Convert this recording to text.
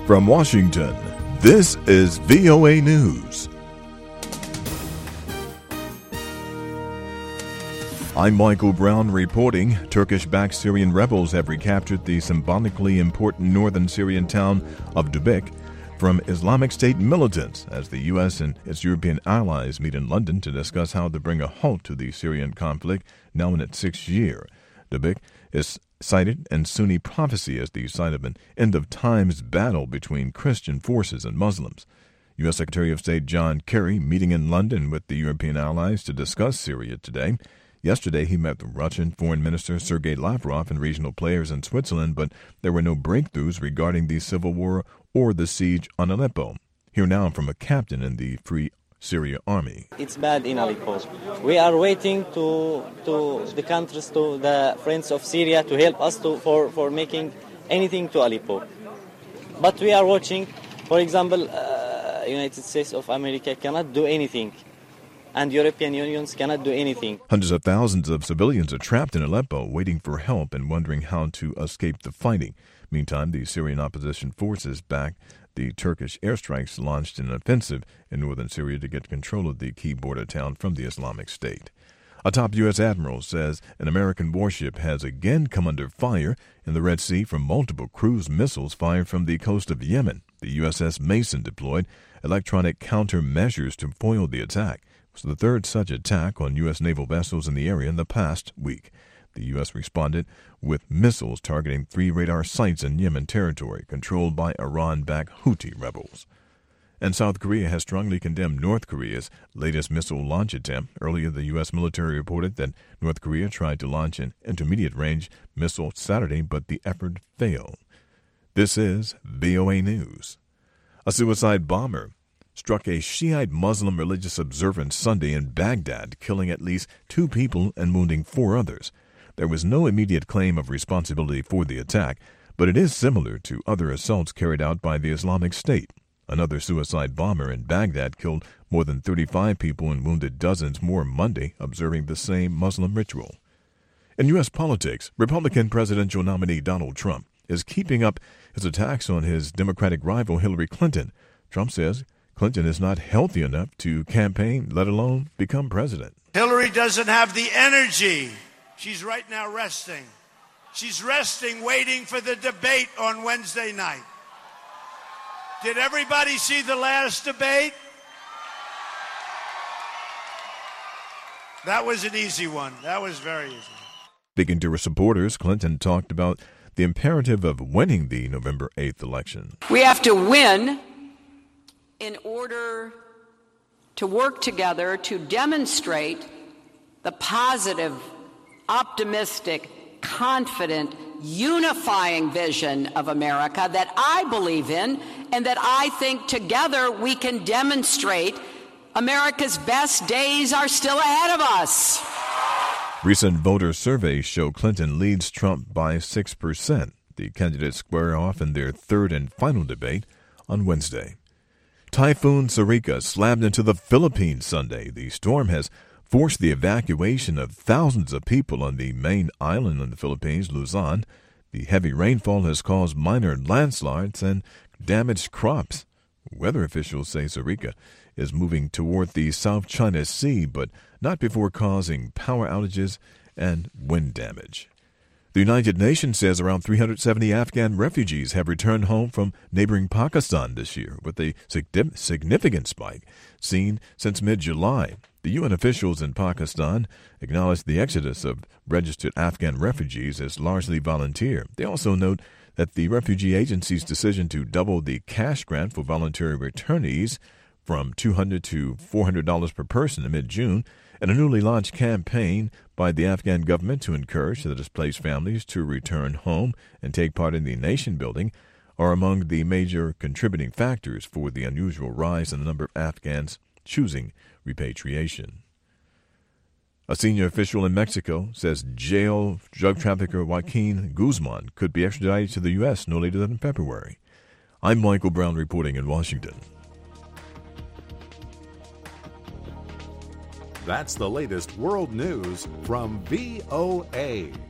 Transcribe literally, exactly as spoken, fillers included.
From Washington, this is V O A News. I'm Michael Brown reporting. Turkish-backed Syrian rebels have recaptured the symbolically important northern Syrian town of Dubiq from Islamic State militants as the U S and its European allies meet in London to discuss how to bring a halt to the Syrian conflict now in its sixth year. Dubiq is cited in Sunni prophecy as the site of an end-of-times battle between Christian forces and Muslims. U S. Secretary of State John Kerry meeting in London with the European allies to discuss Syria today. Yesterday, he met with Russian Foreign Minister Sergei Lavrov and regional players in Switzerland, but there were no breakthroughs regarding the civil war or the siege on Aleppo. Here now from a captain in the Free Syria Army. It's bad in Aleppo. We are waiting to to the countries, to the friends of Syria, to help us to for, for making anything to Aleppo. But we are watching, for example, uh, United States of America cannot do anything, and European Unions cannot do anything. Hundreds of thousands of civilians are trapped in Aleppo, waiting for help and wondering how to escape the fighting. Meantime, the Syrian opposition forces back the Turkish airstrikes launched an offensive in northern Syria to get control of the key border town from the Islamic State. A top U S admiral says an American warship has again come under fire in the Red Sea from multiple cruise missiles fired from the coast of Yemen. The U S S Mason deployed electronic countermeasures to foil the attack. It was the third such attack on U S naval vessels in the area in the past week. The U S responded with missiles targeting three radar sites in Yemen territory controlled by Iran-backed Houthi rebels. And South Korea has strongly condemned North Korea's latest missile launch attempt. Earlier, the U S military reported that North Korea tried to launch an intermediate-range missile Saturday, but the effort failed. This is V O A News. A suicide bomber struck a Shiite Muslim religious observance Sunday in Baghdad, killing at least two people and wounding four others. There was no immediate claim of responsibility for the attack, but it is similar to other assaults carried out by the Islamic State. Another suicide bomber in Baghdad killed more than thirty-five people and wounded dozens more Monday, observing the same Muslim ritual. In U S politics, Republican presidential nominee Donald Trump is keeping up his attacks on his Democratic rival Hillary Clinton. Trump says Clinton is not healthy enough to campaign, let alone become president. Hillary doesn't have the energy. She's right now resting. She's resting, waiting for the debate on Wednesday night. Did everybody see the last debate? That was an easy one. That was very easy. Speaking to her supporters, Clinton talked about the imperative of winning the November eighth election. We have to win in order to work together to demonstrate the positive, optimistic, confident, unifying vision of America that I believe in and that I think together we can demonstrate America's best days are still ahead of us. Recent voter surveys show Clinton leads Trump by six percent. The candidates square off in their third and final debate on Wednesday. Typhoon Sarika slammed into the Philippines Sunday. The storm has forced the evacuation of thousands of people on the main island in the Philippines, Luzon. The heavy rainfall has caused minor landslides and damaged crops. Weather officials say Sarika is moving toward the South China Sea, but not before causing power outages and wind damage. The United Nations says around three hundred seventy Afghan refugees have returned home from neighboring Pakistan this year, with a significant spike seen since mid-July. The U N officials in Pakistan acknowledged the exodus of registered Afghan refugees as largely volunteer. They also note that the refugee agency's decision to double the cash grant for voluntary returnees from two hundred dollars to four hundred dollars per person in mid-June, and a newly launched campaign by the Afghan government to encourage the displaced families to return home and take part in the nation building are among the major contributing factors for the unusual rise in the number of Afghans choosing repatriation. A senior official in Mexico says jail drug trafficker Joaquin Guzman could be extradited to the U S no later than February. I'm Michael Brown reporting in Washington. That's the latest world news from V O A.